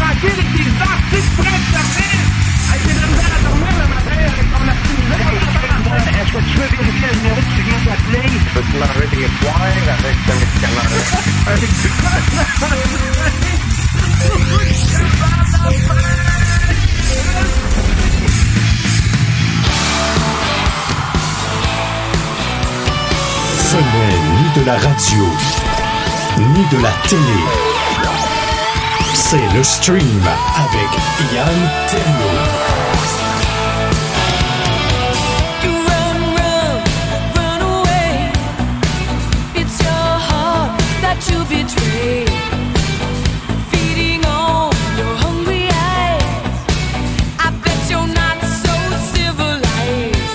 tranquille avec tes artistes prêts de servir. Avec tes amis à dormir le matin avec ton activité. Est-ce que tu veux vérifier le numéro que tu viens d'appeler? Peux-tu m'enlever des poires avec ce médicament-là? Ce n'est ni de la radio, ni de la télé. C'est le stream avec Yann Terriot. To betray, feeding on your hungry eyes. I bet you're not so civilized.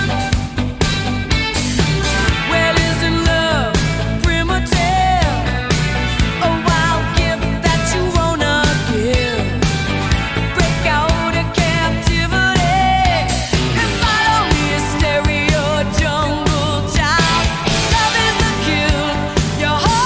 Well, isn't love primitive? A wild gift that you wanna give. Break out of captivity and follow me, a stereo jungle child. Love is the kill. Your heart.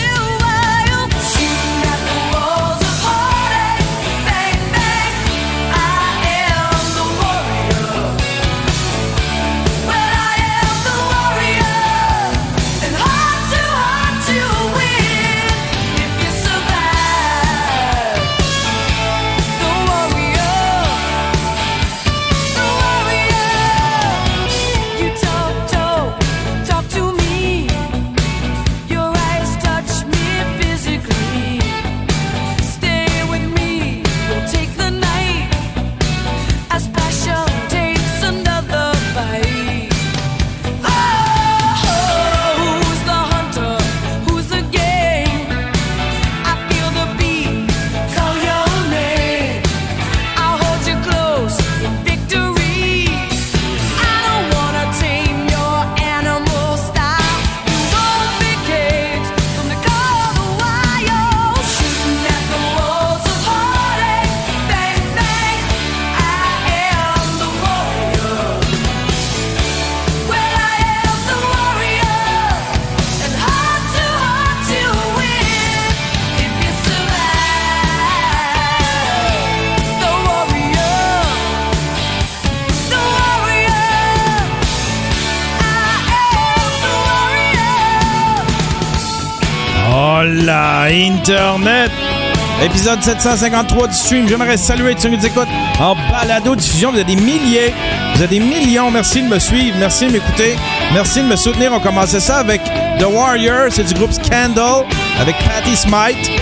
Hola, Internet! Épisode 753 du stream. J'aimerais saluer tous ceux qui nous écoutent en balado-diffusion. Vous êtes des milliers, vous êtes des millions. Merci de me suivre, merci de m'écouter, merci de me soutenir. On commençait ça avec The Warrior, c'est du groupe Scandal, avec Patti Smith.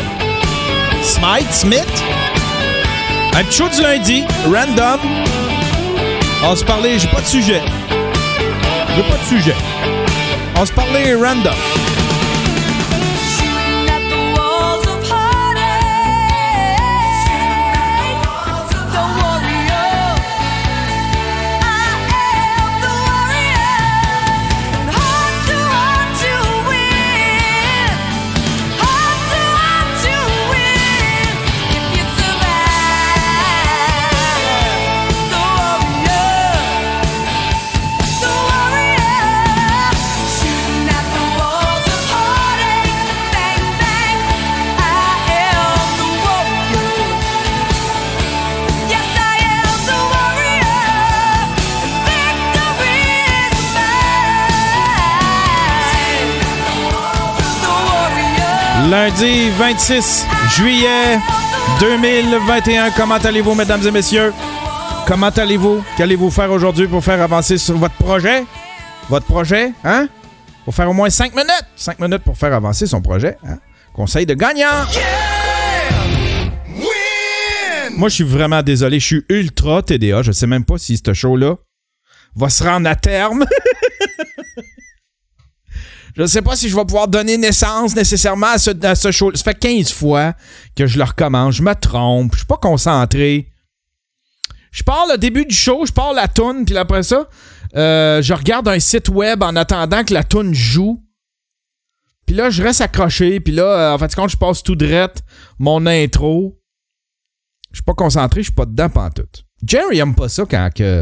Un petit show du lundi, random. On se parlait, j'ai pas de sujet. On se parlait random. Lundi 26 juillet 2021. Comment allez-vous, mesdames et messieurs? Comment allez-vous? Qu'allez-vous faire aujourd'hui pour faire avancer sur votre projet? Votre projet, hein? Pour faire au moins 5 minutes. 5 minutes pour faire avancer son projet. Hein? Conseil de gagnant! Yeah! Moi, je suis vraiment désolé. Je suis ultra TDA. Je sais même pas si ce show-là va se rendre à terme. Je ne sais pas si je vais pouvoir donner naissance nécessairement à ce show. Ça fait 15 fois que je le recommence. Je me trompe. Je suis pas concentré. Je pars le début du show, je pars la toune, puis après ça, je regarde un site web en attendant que la toune joue. Puis là, je reste accroché. Puis là, en fait, quand je passe tout drette mon intro, je suis pas concentré, je suis pas dedans pantoute. Jerry aime pas ça quand je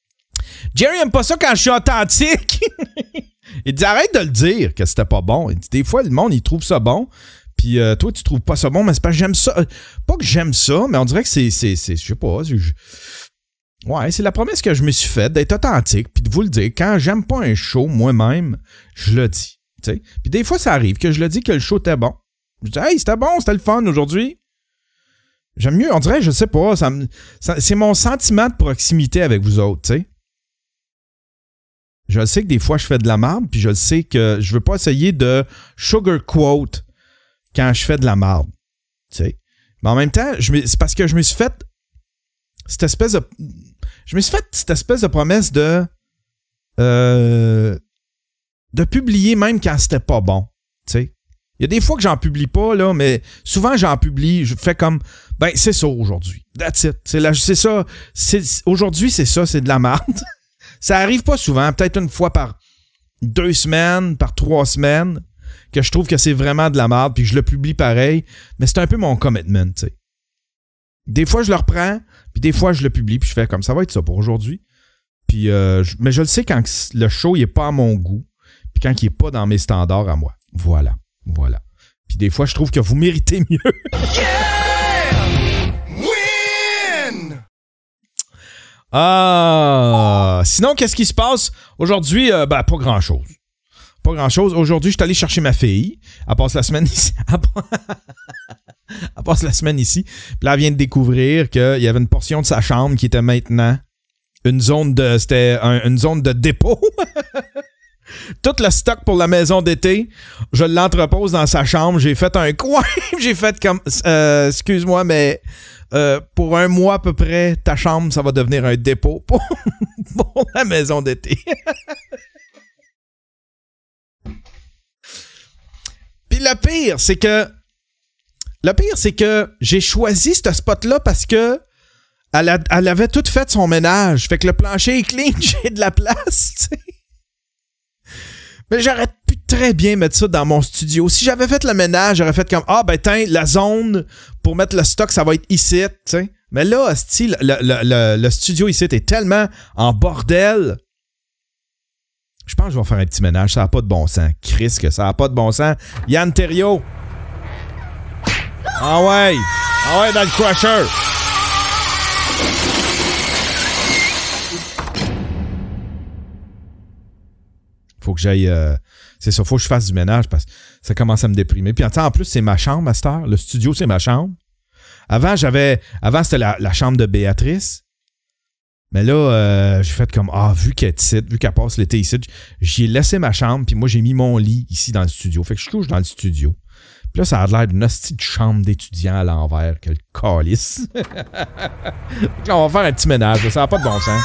suis authentique. Il dit arrête de le dire que c'était pas bon. Il dit des fois le monde il trouve ça bon. Puis toi, tu trouves pas ça bon, mais c'est parce que j'aime ça. Pas que j'aime ça, mais on dirait que c'est je sais pas. Ouais, c'est la promesse que je me suis faite d'être authentique, puis de vous le dire. Quand j'aime pas un show, moi-même, je le dis. T'sais. Puis des fois, ça arrive que je le dis que le show était bon. Je dis, hey, c'était bon, c'était le fun aujourd'hui. J'aime mieux, on dirait, je sais pas, c'est mon sentiment de proximité avec vous autres, tu sais. Je sais que des fois, je fais de la merde, puis je sais que je veux pas essayer de sugarcoat quand je fais de la merde, tu sais. Mais en même temps, c'est parce que je me suis fait cette espèce de promesse de publier même quand c'était pas bon, tu sais. Il y a des fois que j'en publie pas, là, mais souvent j'en publie, je fais comme, ben, c'est ça aujourd'hui. That's it. C'est ça. Aujourd'hui, c'est ça, c'est de la merde. Ça arrive pas souvent, peut-être une fois par 2 semaines, par 3 semaines, que je trouve que c'est vraiment de la merde, puis je le publie pareil, mais c'est un peu mon commitment, tu sais. Des fois, je le reprends, puis des fois, je le publie, puis je fais comme, ça va être ça pour aujourd'hui. Puis, mais je le sais quand le show, il est pas à mon goût, puis quand il est pas dans mes standards à moi. Voilà. Puis des fois, je trouve que vous méritez mieux. Sinon, qu'est-ce qui se passe aujourd'hui? Pas grand-chose. Pas grand-chose. Aujourd'hui, je suis allé chercher ma fille. Elle passe la semaine ici. Elle passe la semaine ici. Puis là, elle vient de découvrir qu'il y avait une portion de sa chambre qui était maintenant une zone de dépôt. Tout le stock pour la maison d'été, je l'entrepose dans sa chambre. J'ai fait un coin. J'ai fait comme... excuse-moi, mais pour 1 mois à peu près, ta chambre, ça va devenir un dépôt pour la maison d'été. Puis le pire, c'est que j'ai choisi ce spot-là parce que elle avait tout fait son ménage. Fait que le plancher est clean, j'ai de la place, tu sais. Mais j'aurais pu très bien mettre ça dans mon studio. Si j'avais fait le ménage, j'aurais fait comme, la zone pour mettre le stock, ça va être ici, tu sais. Mais là, hostie, le studio ici est tellement en bordel. Je pense que je vais faire un petit ménage. Ça n'a pas de bon sens. Chris, que ça n'a pas de bon sens. Yann Terriot. Ah ouais, dans le crusher. Faut que j'aille... c'est ça, faut que je fasse du ménage parce que ça commence à me déprimer. Puis en plus, c'est ma chambre à cette heure. Le studio, c'est ma chambre. Avant, c'était la chambre de Béatrice. Mais là, j'ai fait comme, vu qu'elle est ici, vu qu'elle passe l'été ici, j'ai laissé ma chambre, puis moi, j'ai mis mon lit ici dans le studio. Fait que je couche dans le studio. Puis là, ça a l'air d'une hostie de chambre d'étudiant à l'envers, que le calice. Là, on va faire un petit ménage, ça n'a pas de bon sens.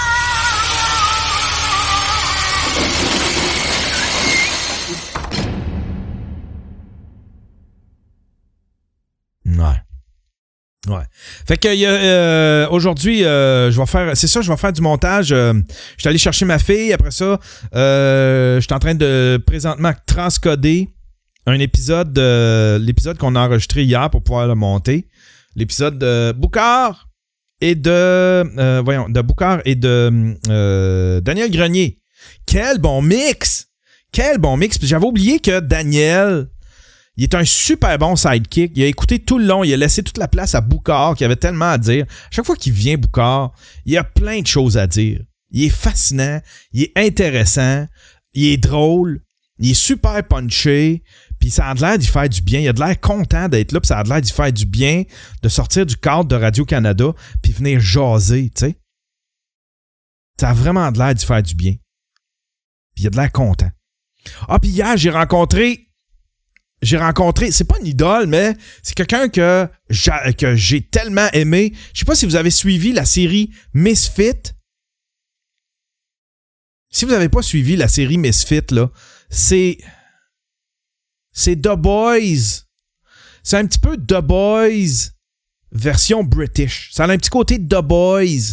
Ouais. Fait que aujourd'hui, je vais faire du montage. Je suis allé chercher ma fille. Après ça, je suis en train de présentement transcoder l'épisode qu'on a enregistré hier pour pouvoir le monter. L'épisode de Boucard et de Boucard et de Daniel Grenier. Quel bon mix! Puis j'avais oublié que Daniel... Il est un super bon sidekick. Il a écouté tout le long. Il a laissé toute la place à Boucard qui avait tellement à dire. Chaque fois qu'il vient, Boucard, il a plein de choses à dire. Il est fascinant. Il est intéressant. Il est drôle. Il est super punché. Puis ça a l'air d'y faire du bien. Il a de l'air content d'être là. Puis ça a l'air d'y faire du bien de sortir du cadre de Radio-Canada puis venir jaser, tu sais. Ça a vraiment de l'air d'y faire du bien. Puis il a de l'air content. Puis hier, j'ai rencontré, c'est pas une idole, mais c'est quelqu'un que j'ai tellement aimé. Je sais pas si vous avez suivi la série Misfit. Si vous n'avez pas suivi la série Misfit, là, c'est The Boys. C'est un petit peu The Boys version British. Ça a un petit côté The Boys.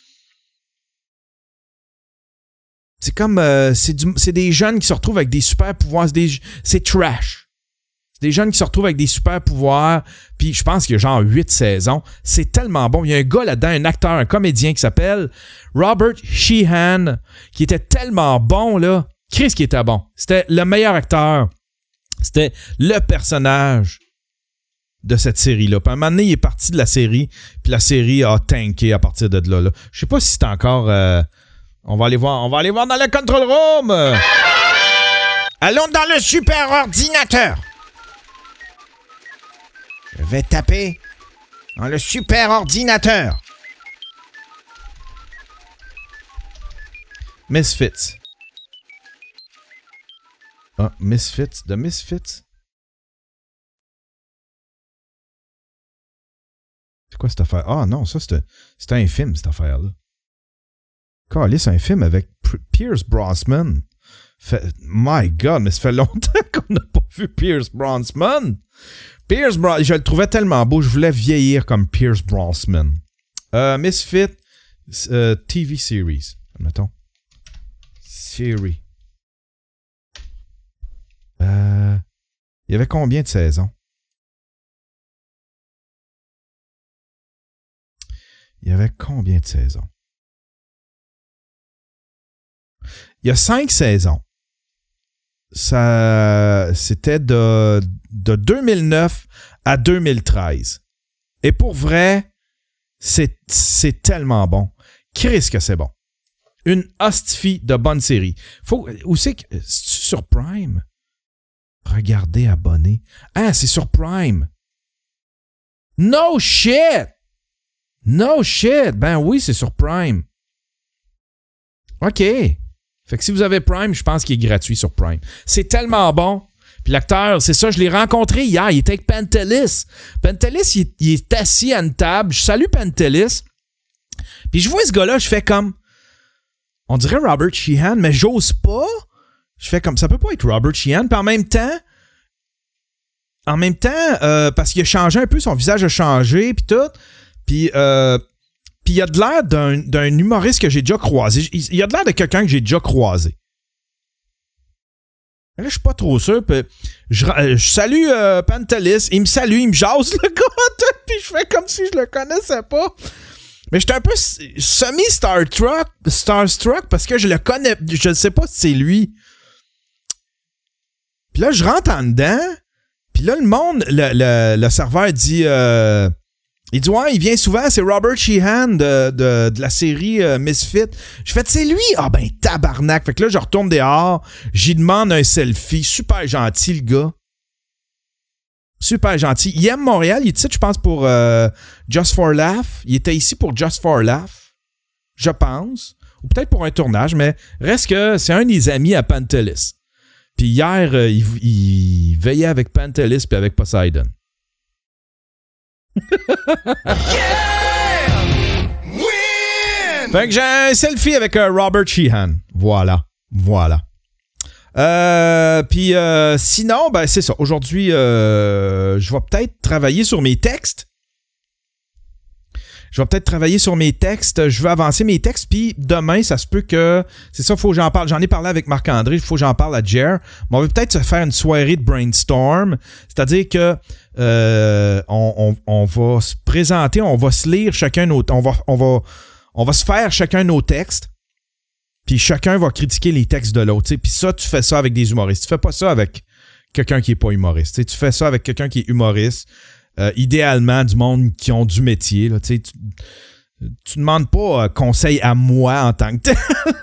C'est comme... c'est des jeunes qui se retrouvent avec des super pouvoirs. C'est trash. C'est des jeunes qui se retrouvent avec des super pouvoirs. Puis je pense qu'il y a genre 8 saisons. C'est tellement bon. Il y a un gars là-dedans, un acteur, un comédien qui s'appelle Robert Sheehan, qui était tellement bon, là. Chris qui était bon. C'était le meilleur acteur. C'était le personnage de cette série-là. Puis à un moment donné, il est parti de la série, puis la série a tanké à partir de là. Je sais pas si c'est encore... On va aller voir dans le control room! Allons dans le super ordinateur! Je vais taper dans le super ordinateur. Misfits. Ah, Misfits. The Misfits? C'est quoi cette affaire? Ah non, ça c'était un film, cette affaire-là. Calais, c'est un film avec Pierce Brosnan. My God, mais ça fait longtemps qu'on n'a pas vu Pierce Brosnan. Je le trouvais tellement beau, je voulais vieillir comme Pierce Brosnan. Misfit TV series, admettons. Série. Il y avait combien de saisons? Il y avait combien de saisons? Il y a 5 saisons. C'était de 2009 à 2013. Et pour vrai, c'est tellement bon. Christ que c'est bon. Une hostifie de bonne série. Où c'est que... C'est sur Prime? Regardez, abonné. Ah, c'est sur Prime. No shit! No shit! Ben oui, c'est sur Prime. OK. Fait que si vous avez Prime, je pense qu'il est gratuit sur Prime. C'est tellement bon. Puis l'acteur, c'est ça, je l'ai rencontré hier. Il était avec Pantelis. Pantelis, il est assis à une table. Je salue Pantelis. Puis je vois ce gars-là, je fais comme... On dirait Robert Sheehan, mais j'ose pas. Je fais comme... Ça peut pas être Robert Sheehan. Puis en même temps, parce qu'il a changé un peu, son visage a changé, puis tout. Puis il a de l'air d'un humoriste que j'ai déjà croisé. Il a de l'air de quelqu'un que j'ai déjà croisé. Là, je suis pas trop sûr. Puis je salue Pantelis. Il me salue, il me jase, le gars. Puis je fais comme si je le connaissais pas. Mais j'étais un peu semi-starstruck parce que je le connais. Je ne sais pas si c'est lui. Puis là, je rentre en dedans. Puis là, le monde, le serveur dit... il dit, ouais, il vient souvent, c'est Robert Sheehan de la série Misfit. Je fais, c'est lui? Ah ben, tabarnak. Fait que là, je retourne dehors, j'y demande un selfie. Super gentil, le gars. Super gentil. Il aime Montréal, il est ici, je pense, pour Just for Laugh. Il était ici pour Just for Laugh, je pense. Ou peut-être pour un tournage, mais reste que c'est un des amis à Pantelis. Puis hier, il veillait avec Pantelis puis avec Poseidon. Fait que j'ai un selfie avec Robert Sheehan. Voilà. Puis sinon, ben c'est ça. Aujourd'hui, je vais peut-être travailler sur mes textes. Je vais avancer mes textes, puis demain, ça se peut que... C'est ça, faut que j'en parle. J'en ai parlé avec Marc-André, il faut que j'en parle à Jer. Mais on va peut-être se faire une soirée de brainstorm. C'est-à-dire que on va se présenter, on va se lire chacun nos... On va se faire chacun nos textes, puis chacun va critiquer les textes de l'autre. Puis ça, tu fais ça avec des humoristes. Tu fais pas ça avec quelqu'un qui est pas humoriste. T'sais. Tu fais ça avec quelqu'un qui est humoriste. Idéalement, du monde qui ont du métier. Là, tu demandes pas conseil à moi en tant que tel.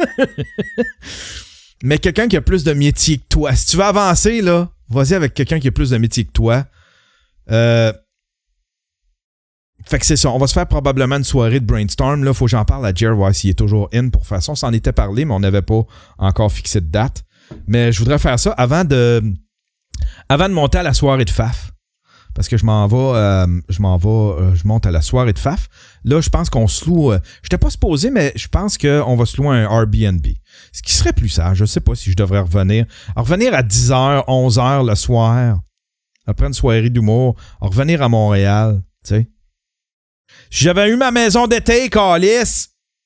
Mais quelqu'un qui a plus de métier que toi. Si tu veux avancer, là, vas-y avec quelqu'un qui a plus de métier que toi. Fait que c'est ça. On va se faire probablement une soirée de brainstorm. Là, faut que j'en parle à Jer, voir s'il est toujours in. Pour faire ça, on s'en était parlé, mais on n'avait pas encore fixé de date. Mais je voudrais faire ça avant de monter à la soirée de Faf. Parce que je monte à la soirée de Faf. Là, je pense qu'on se loue... j'étais pas supposé, mais je pense qu'on va se louer un Airbnb. Ce qui serait plus sage. Je sais pas si je devrais revenir. À 10h, 11h le soir, après une soirée d'humour, à revenir à Montréal, tu sais. Si j'avais eu ma maison d'été, câlisse!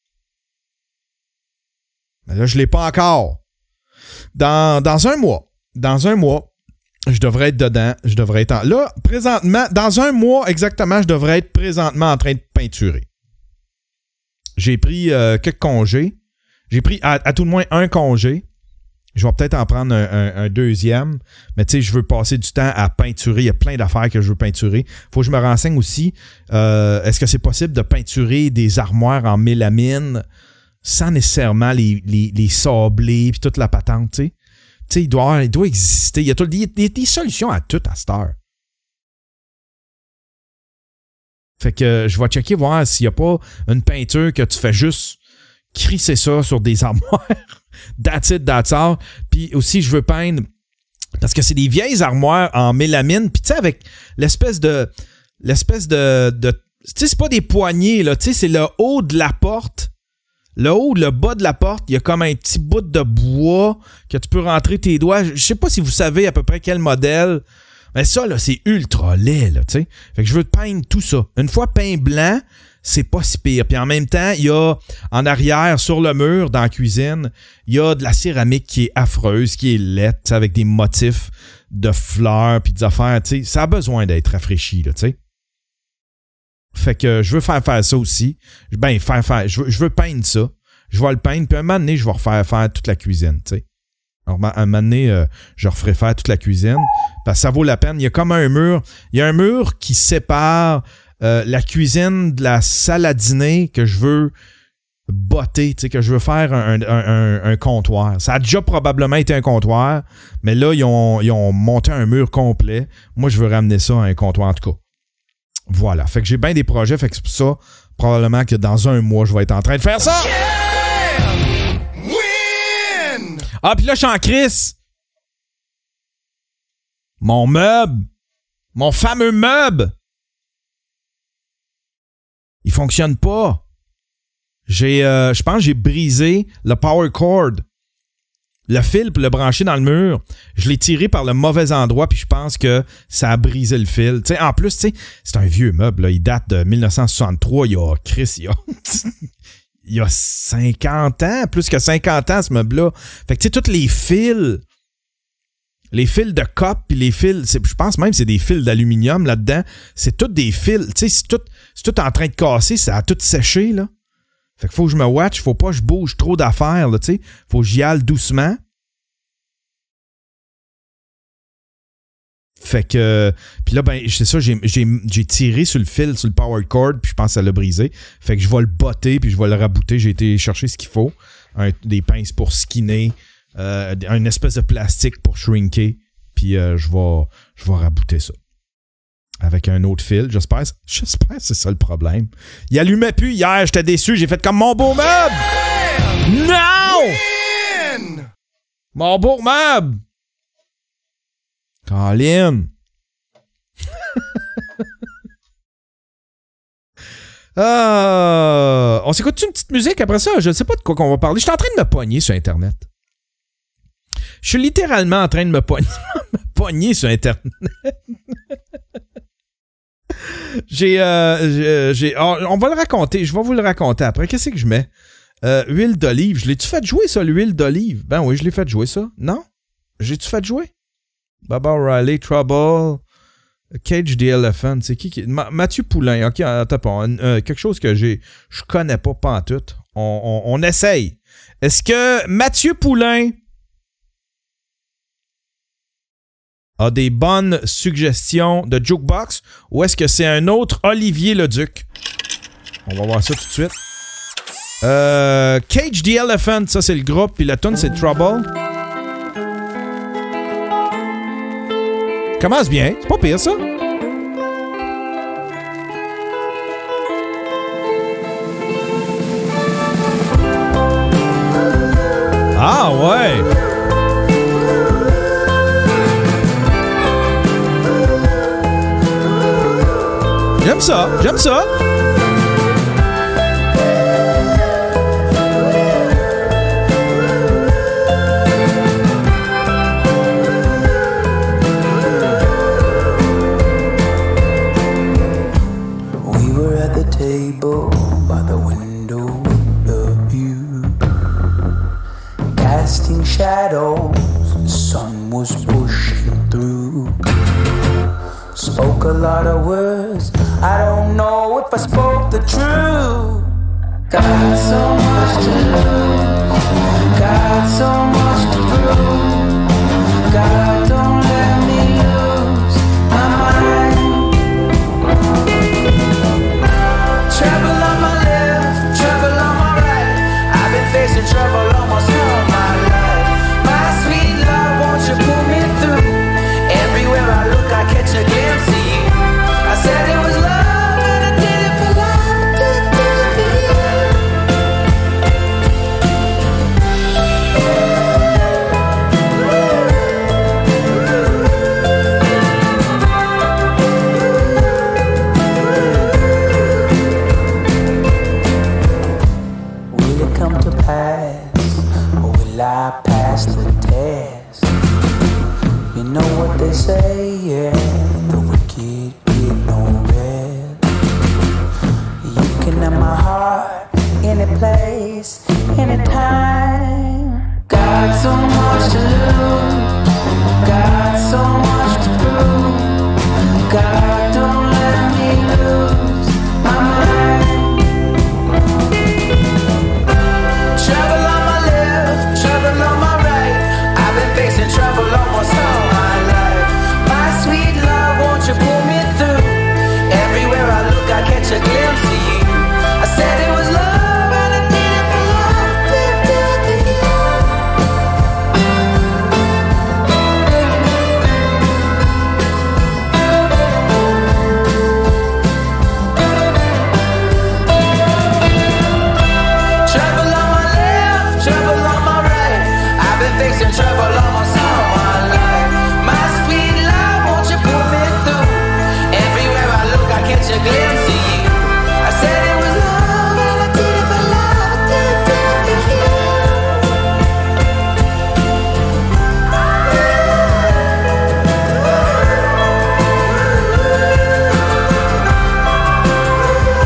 Mais là, je l'ai pas encore. Dans un mois, je devrais être dedans. Je devrais être là, présentement, dans un mois exactement, je devrais être présentement en train de peinturer. J'ai pris quelques congés. J'ai pris à tout le moins un congé. Je vais peut-être en prendre un deuxième, mais tu sais, je veux passer du temps à peinturer. Il y a plein d'affaires que je veux peinturer. Faut que je me renseigne aussi. Est-ce que c'est possible de peinturer des armoires en mélamine sans nécessairement les sabler puis toute la patente, tu sais? Tu sais, il doit exister. Il y a des solutions à tout à cette heure. Fait que je vais checker voir s'il n'y a pas une peinture que tu fais juste crisser ça sur des armoires. That's it, that's all. Puis aussi, je veux peindre, parce que c'est des vieilles armoires en mélamine, puis tu sais, avec l'espèce de tu sais, c'est pas des poignées, là, tu sais, c'est le haut de la porte. Le haut, le bas de la porte, il y a comme un petit bout de bois que tu peux rentrer tes doigts. Je sais pas si vous savez à peu près quel modèle, mais ça, là, c'est ultra laid, là, tu sais. Fait que je veux peindre tout ça. Une fois peint blanc, c'est pas si pire. Puis en même temps, il y a en arrière, sur le mur, dans la cuisine, il y a de la céramique qui est affreuse, qui est laide, avec des motifs de fleurs puis des affaires. Tu sais, ça a besoin d'être rafraîchi, là, tu sais. Fait que je veux faire ça aussi. Ben, je veux peindre ça. Je vais le peindre, puis un moment donné, je vais refaire faire toute la cuisine, tu sais. Alors, un moment donné, je referai faire toute la cuisine, parce que ça vaut la peine. Il y a comme un mur. Il y a un mur qui sépare la cuisine de la salle à dîner que je veux botter, tu sais, que je veux faire un comptoir. Ça a déjà probablement été un comptoir, mais là, ils ont monté un mur complet. Moi, je veux ramener ça à un comptoir, en tout cas. Voilà. Fait que j'ai bien des projets, fait que c'est pour ça, probablement que dans un mois, je vais être en train de faire ça. Win! Ah, puis là, je suis en crise. Mon meuble. Mon fameux meuble. Il fonctionne pas. Je pense que j'ai brisé le power cord. Le fil pour le brancher dans le mur, je l'ai tiré par le mauvais endroit, puis je pense que ça a brisé le fil. T'sais, en plus, c'est un vieux meuble. Là. Il date de 1963. Il y a 50 ans, plus que 50 ans, ce meuble-là. Fait que tu sais, tous les fils de cop, puis les fils, je pense même que c'est des fils d'aluminium là-dedans. C'est tous des fils. Tu sais, c'est tout en train de casser. Ça a tout séché, là. Fait qu'il faut que je me watch, faut pas que je bouge trop d'affaires, là, tu sais. Faut que j'y aille doucement. Fait que... Puis là, ben, c'est ça, j'ai tiré sur le fil, sur le power cord, puis je pense que ça l'a brisé. Fait que je vais le botter, puis je vais le rabouter. J'ai été chercher ce qu'il faut. Des pinces pour skinner, une espèce de plastique pour shrinker, puis je vais rabouter ça. Avec un autre fil, j'espère que c'est ça le problème. Il allumait plus hier, j'étais déçu, j'ai fait comme mon beau meuble! Non! Mon beau meuble! Colin! On s'écoute une petite musique après ça? Je ne sais pas de quoi qu'on va parler. Je suis en train de me pogner sur Internet. Je suis littéralement en train de me pogner sur Internet. On va le raconter. Je vais vous le raconter après. Qu'est-ce que je mets? Huile d'olive. Je l'ai-tu fait jouer, ça, l'huile d'olive? Ben oui, je l'ai fait jouer, ça. Non? J'ai-tu fait jouer? Baba O'Reilly, Trouble, Cage the Elephant. C'est qui? Mathieu Poulain. OK, attends pas. Quelque chose que je connais pas pantoute. On essaye. Est-ce que Mathieu Poulain a des bonnes suggestions de jukebox ou est-ce que c'est un autre Olivier Leduc? On va voir ça tout de suite. Cage the Elephant, ça c'est le groupe, puis la tune c'est Trouble. Commence bien, c'est pas pire ça. Ah ouais! J'aime ça, j'aime ça. We were at the table by the window of view, casting shadows, the sun was pushing through. Spoke a lot of words, I don't know if I spoke the truth. Got so much to lose, got so much to prove.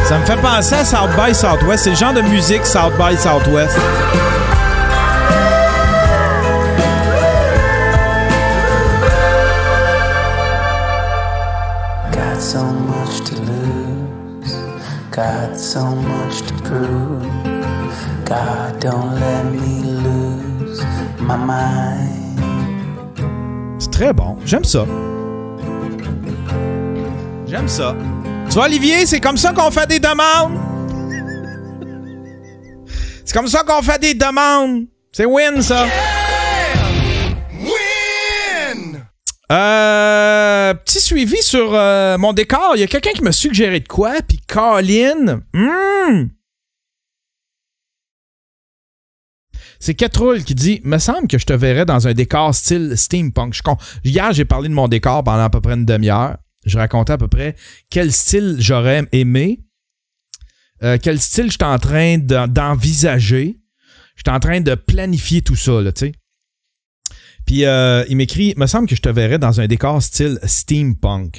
Ça me fait penser à South by Southwest. C'est le genre de musique South by Southwest. Got so much to lose, got so much to prove. God, don't let me lose my mind. C'est très bon. J'aime ça. J'aime ça. Tu vois, Olivier, c'est comme ça qu'on fait des demandes. C'est comme ça qu'on fait des demandes. C'est win, ça. Win! Petit suivi sur mon décor. Il y a quelqu'un qui m'a suggéré de quoi, puis Colin. C'est Catroul qui dit « Me semble que je te verrais dans un décor style steampunk. » Hier, j'ai parlé de mon décor pendant à peu près une demi-heure. Je racontais à peu près quel style j'aurais aimé, quel style j'étais en train d'envisager. J'étais en train de planifier tout ça, là, tu sais. Puis il m'écrit « Me semble que je te verrais dans un décor style steampunk. »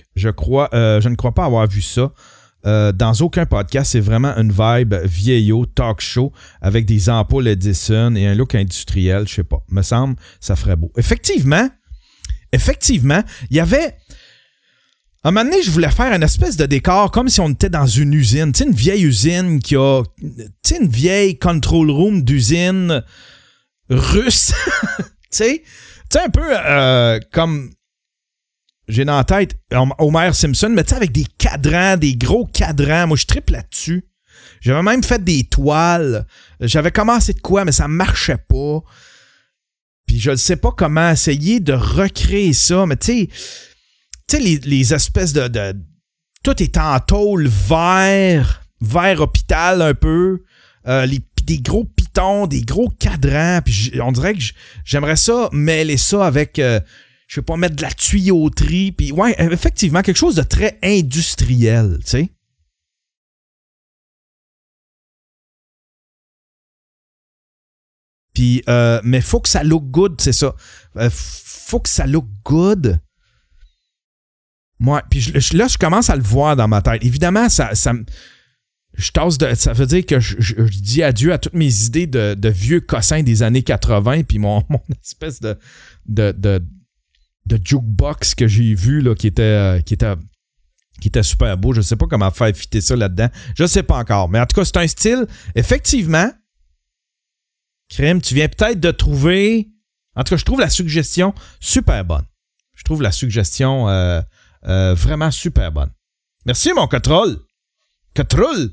Je ne crois pas avoir vu ça. Dans aucun podcast, c'est vraiment une vibe vieillot, talk show, avec des ampoules Edison et un look industriel, je sais pas. Me semble, ça ferait beau. Effectivement, il y avait... À un moment donné, je voulais faire une espèce de décor comme si on était dans une usine. Tu sais, une vieille usine qui a... Tu sais, une vieille control room d'usine russe. Tu sais, un peu comme... J'ai dans la tête Homer Simpson, mais tu sais, avec des cadrans, des gros cadrans. Moi, je trippe là-dessus. J'avais même fait des toiles. J'avais commencé de quoi, mais ça marchait pas. Puis je ne sais pas comment essayer de recréer ça, mais tu sais, les espèces de... Tout est en tôle vert hôpital un peu. Des gros pitons, des gros cadrans. Puis on dirait que j'aimerais ça mêler ça avec... je sais pas, mettre de la tuyauterie, puis ouais, effectivement, quelque chose de très industriel, tu sais. Puis, mais faut que ça look good, c'est ça. Faut que ça look good. Ouais, puis là, je commence à le voir dans ma tête. Évidemment, ça veut dire que je dis adieu à toutes mes idées de vieux cossins des années 80, puis mon espèce de jukebox que j'ai vu là, qui était super beau. Je sais pas comment faire fitter ça là-dedans. Je sais pas encore. Mais en tout cas, c'est un style, effectivement. Crème, tu viens peut-être de trouver... En tout cas, je trouve la suggestion super bonne. Je trouve la suggestion vraiment super bonne. Merci, mon Catroul. Catroul.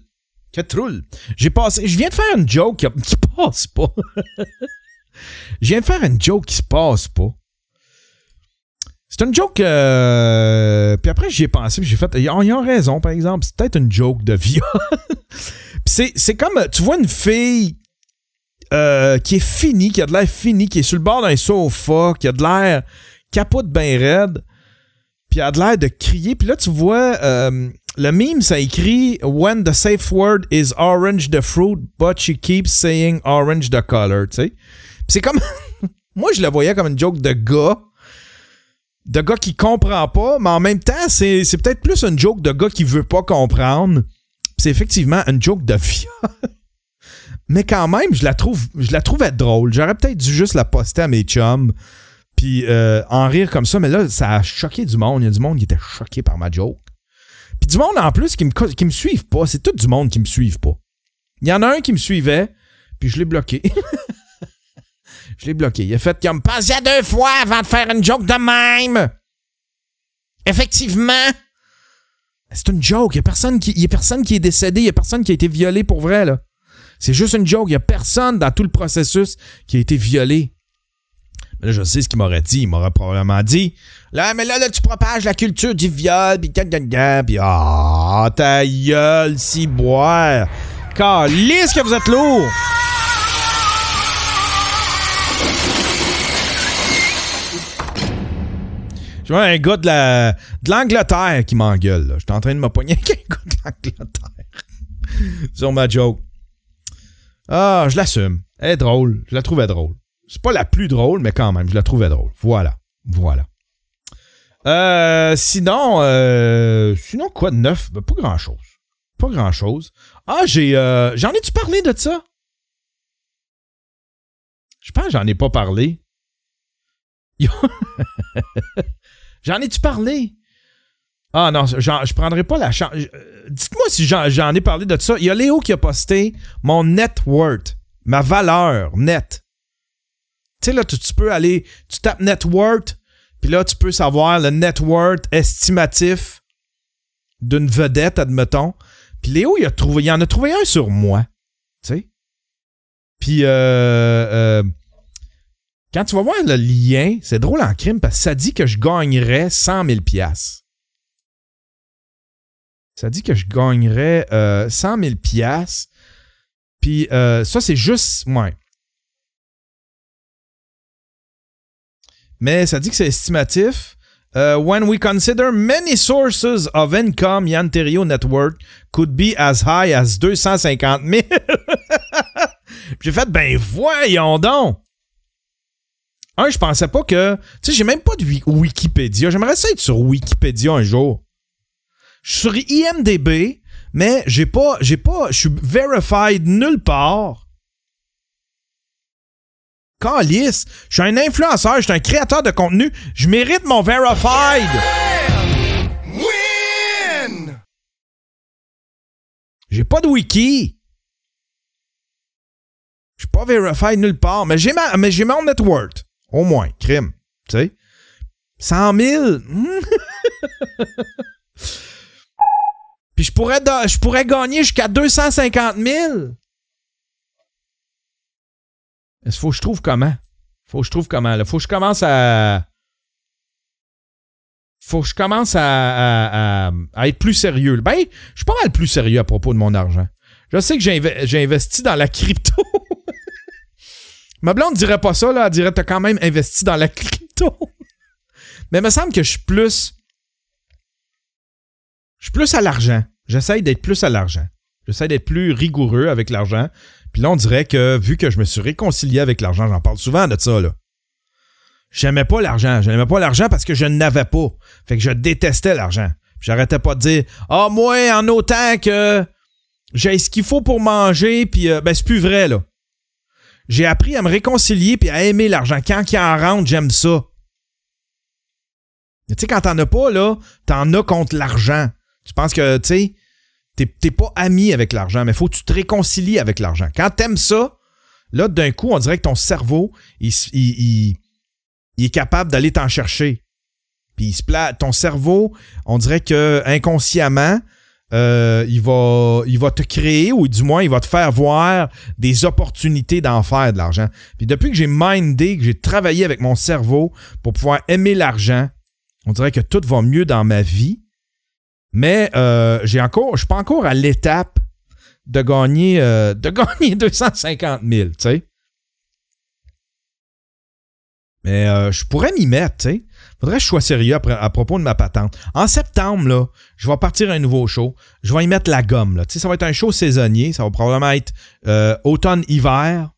Je viens de faire une joke qui passe pas. Je viens de faire une joke qui se passe pas. C'est une joke... Puis après, j'y ai pensé, puis j'ai fait... Ils ont raison, par exemple. C'est peut-être une joke de viol. Puis c'est comme... Tu vois une fille qui est finie, qui a de l'air finie, qui est sur le bord d'un sofa, qui a de l'air capote bien raide, puis elle a de l'air de crier. Puis là, tu vois... le meme, ça écrit « When the safe word is orange the fruit, but she keeps saying orange the color », tu sais. Puis c'est comme... Moi, je le voyais comme une joke de gars qui comprend pas, mais en même temps, c'est peut-être plus une joke de gars qui veut pas comprendre. C'est effectivement une joke de viol. Mais quand même, je la trouvais drôle. J'aurais peut-être dû juste la poster à mes chums, puis en rire comme ça, mais là, ça a choqué du monde. Il y a du monde qui était choqué par ma joke. Puis du monde en plus qui me suivent pas. C'est tout du monde qui me suivent pas. Il y en a un qui me suivait, puis je l'ai bloqué. Je l'ai bloqué. Il a fait comme « Pensez à 2 fois avant de faire une joke de même! » Effectivement! C'est une joke. Il y a personne qui est décédé. Il y a personne qui a été violé pour vrai, là. C'est juste une joke. Il y a personne dans tout le processus qui a été violé. Mais là, je sais ce qu'il m'aurait dit. Il m'aurait probablement dit « Là, tu propages la culture du viol, pis puis ah, ta gueule, si boire! Calisse que vous êtes lourd! » Je vois un gars de l'Angleterre qui m'engueule. J'étais en train de me pogner avec un gars de l'Angleterre. Sur ma joke. Ah, je l'assume. Elle est drôle. Je la trouvais drôle. C'est pas la plus drôle, mais quand même, je la trouvais drôle. Voilà. Sinon, quoi de neuf? Pas grand-chose. Pas grand-chose. Ah, j'en ai-tu parlé de ça? Je pense que j'en ai pas parlé. J'en ai-tu parlé? Ah non, je prendrai pas la chance. Dites-moi si j'en ai parlé de ça. Il y a Léo qui a posté mon net worth, ma valeur nette. Tu sais, là, tu peux aller, tu tapes net worth, puis là, tu peux savoir le net worth estimatif d'une vedette, admettons. Puis Léo, il en a trouvé un sur moi. Tu sais? Puis, quand tu vas voir le lien, c'est drôle en crime parce que ça dit que je gagnerais 100 000 $. Ça dit que je gagnerais 100 000 $. Puis ça, c'est juste... Ouais. Mais ça dit que c'est estimatif. When we consider many sources of income, Yanterio net worth could be as high as 250 000. Puis j'ai fait, ben voyons donc! Je pensais pas que... Tu sais, j'ai même pas de Wikipédia. J'aimerais ça être sur Wikipédia un jour. Je suis sur IMDb, mais je suis verified nulle part. Calice, je suis un influenceur, je suis un créateur de contenu, je mérite mon verified. Win! J'ai pas de wiki. Je suis pas verified nulle part, mais j'ai mon net worth. Au moins, crime. Tu sais? 100 000. Puis je pourrais gagner jusqu'à 250 000. Il faut que je trouve comment. Là. Faut que je commence à être plus sérieux. Ben, je suis pas mal plus sérieux à propos de mon argent. Je sais que j'ai investi dans la crypto. Ma blonde dirait pas ça, là. Elle dirait que t'as quand même investi dans la crypto. Mais il me semble que je suis plus à l'argent. J'essaie d'être plus à l'argent. J'essaie d'être plus rigoureux avec l'argent. Puis là, on dirait que, vu que je me suis réconcilié avec l'argent, j'en parle souvent de ça, là. J'aimais pas l'argent. Je n'aimais pas l'argent parce que je n'avais pas. Fait que je détestais l'argent. Puis j'arrêtais pas de dire « Ah, moi, en autant que j'ai ce qu'il faut pour manger, puis ben c'est plus vrai, là. » J'ai appris à me réconcilier puis à aimer l'argent. Quand il en rentre, j'aime ça. Tu sais, quand t'en as pas, là, t'en as contre l'argent. Tu penses que, tu sais, t'es pas ami avec l'argent, mais faut que tu te réconcilies avec l'argent. Quand t'aimes ça, là, d'un coup, on dirait que ton cerveau, il est capable d'aller t'en chercher. Puis ton cerveau, on dirait que inconsciemment, il va te créer, ou du moins, il va te faire voir des opportunités d'en faire de l'argent. Puis depuis que j'ai mindé, que j'ai travaillé avec mon cerveau pour pouvoir aimer l'argent, on dirait que tout va mieux dans ma vie. Mais je suis pas encore à l'étape de gagner 250 000, tu sais. Mais je pourrais m'y mettre, tu sais. Faudrait que je sois sérieux à propos de ma patente. En septembre, là, je vais partir un nouveau show. Je vais y mettre la gomme, là. Tu sais, ça va être un show saisonnier. Ça va probablement être automne-hiver.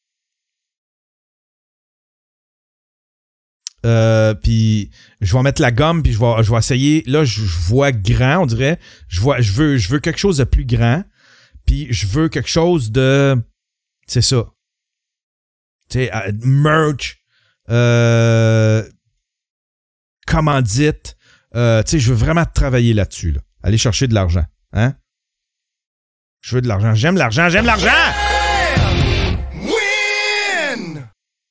Puis je vais mettre la gomme, puis je vais essayer. Là, je vois grand, on dirait. Je veux quelque chose de plus grand. Puis je veux quelque chose de... C'est ça. Tu sais, merch. Commandite. Tu sais, je veux vraiment travailler là-dessus. Là. Aller chercher de l'argent. Hein? Je veux de l'argent. J'aime l'argent. J'aime l'argent! Win!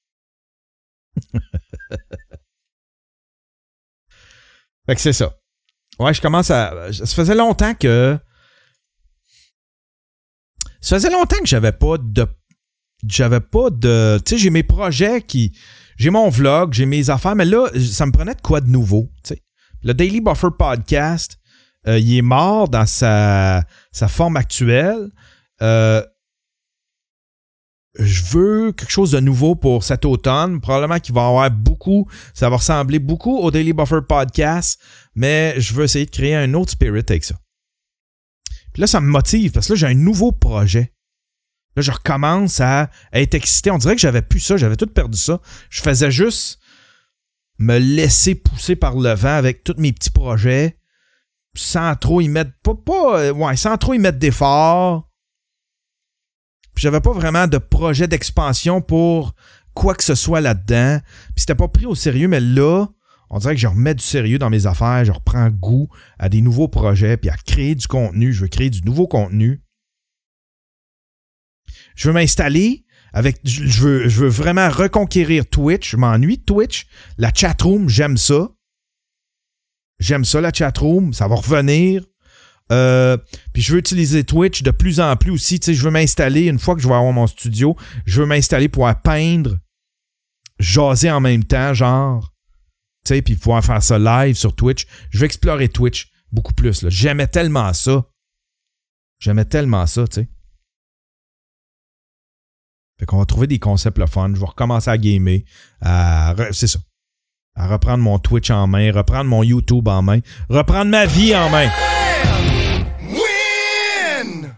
Fait que c'est ça. Ouais, je commence à... Ça faisait longtemps que j'avais pas de... Tu sais, j'ai mes projets qui... J'ai mon vlog, j'ai mes affaires, mais là, ça me prenait de quoi de nouveau, tu sais. Le Daily Buffer Podcast, il est mort dans sa forme actuelle. Je veux quelque chose de nouveau pour cet automne. Probablement qu'il va y avoir beaucoup... Ça va ressembler beaucoup au Daily Buffer Podcast, mais je veux essayer de créer un autre spirit avec ça. Puis là, ça me motive, parce que là, j'ai un nouveau projet. Là, je recommence à être excité. On dirait que j'avais plus ça, j'avais tout perdu ça. Je faisais juste me laisser pousser par le vent avec tous mes petits projets. sans trop y mettre sans trop y mettre d'efforts. Puis j'avais pas vraiment de projet d'expansion pour quoi que ce soit là-dedans. Puis c'était pas pris au sérieux, mais là, on dirait que je remets du sérieux dans mes affaires, je reprends goût à des nouveaux projets, puis à créer du contenu. Je veux créer du nouveau contenu. Je veux m'installer avec... Je veux vraiment reconquérir Twitch. Je m'ennuie de Twitch. La chatroom, j'aime ça. J'aime ça, la chatroom. Ça va revenir. Puis je veux utiliser Twitch de plus en plus aussi. Tu sais, je veux m'installer, une fois que je vais avoir mon studio, je veux m'installer pour peindre, jaser en même temps, genre. Tu sais, puis pouvoir faire ça live sur Twitch. Je veux explorer Twitch beaucoup plus, là. J'aimais tellement ça. tu sais. Fait qu'on va trouver des concepts le fun. Je vais recommencer à gamer. C'est ça. À reprendre mon Twitch en main, reprendre mon YouTube en main, reprendre ma vie en main. Win!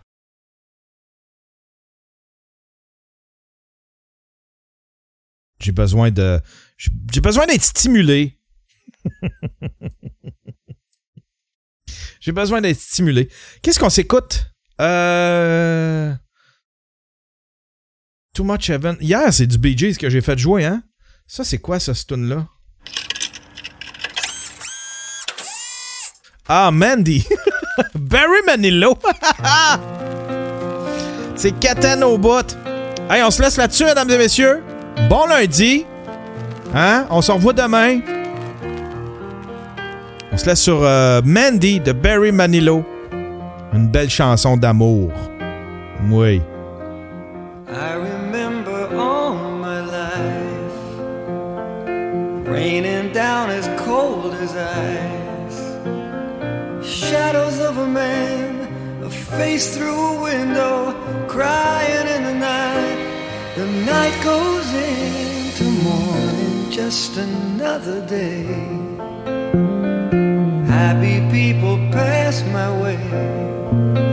J'ai besoin d'être stimulé. J'ai besoin d'être stimulé. Qu'est-ce qu'on s'écoute? Too Much Heaven. Hier, c'est du Bee Gees que j'ai fait jouer, hein? Ça, c'est quoi, ce tune-là? Ah, Mandy! Barry Manilow! C'est Catan au bout. Hey, on se laisse là-dessus, mesdames et messieurs. Bon lundi. Hein? On se revoit demain. On se laisse sur Mandy de Barry Manilow. Une belle chanson d'amour. Oui. I remember all my life raining down as cold as ice. Shadows of a man, a face through a window, crying in the night. The night goes into morning, just another day. Happy people pass my way.